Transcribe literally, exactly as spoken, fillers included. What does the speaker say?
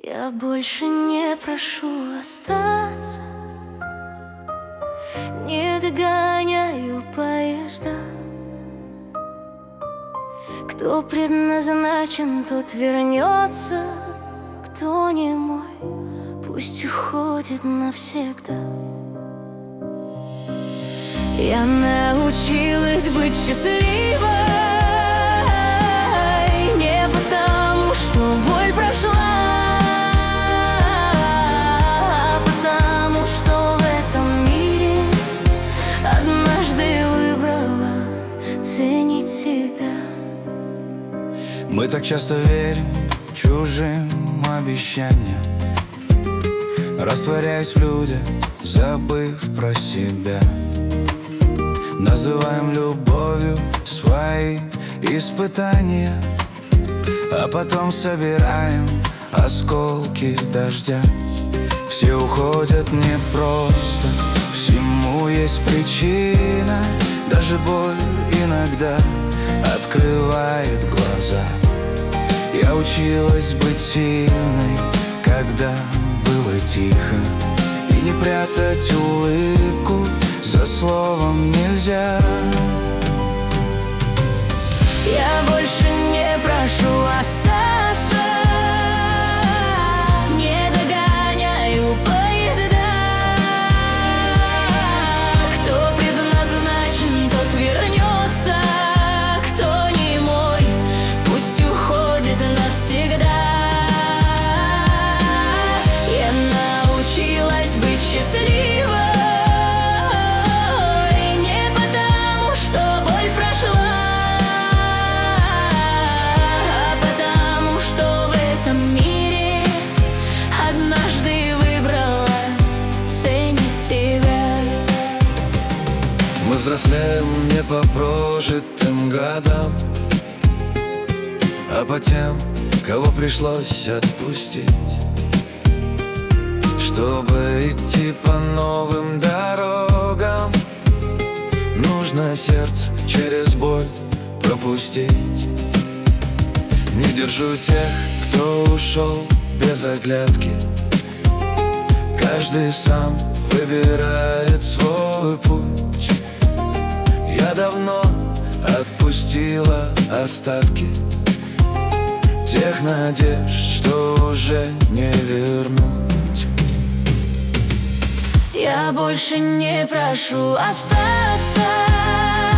Я больше не прошу остаться, не догоняю поезда. Кто предназначен, тот вернется, кто не мой, пусть уходит навсегда. Я научилась быть счастливой не потому, что боль прошла, а потому, что в этом мире однажды выбрала ценить себя. Мы так часто верим чужим обещаниям, растворяясь в людях, забыв про себя. Называем любовью свои испытания, а потом собираем осколки дождя. Все уходят непросто, всему есть причина. Даже боль иногда открывает глаза. Я училась быть сильной, когда было тихо, и не прятать улыбку за словом нельзя. Я больше не прошу остаться, не догоняю поезда. Кто предназначен, тот вернется, кто не мой, пусть уходит навсегда. Я научилась быть счастливой взрослеем не по прожитым годам, а по тем, кого пришлось отпустить. Чтобы идти по новым дорогам, нужно сердце через боль пропустить. Не держу тех, кто ушел без оглядки. Каждый сам выбирает свой путь. Я давно отпустила остатки тех надежд, что уже не вернуть. Я больше не прошу остаться,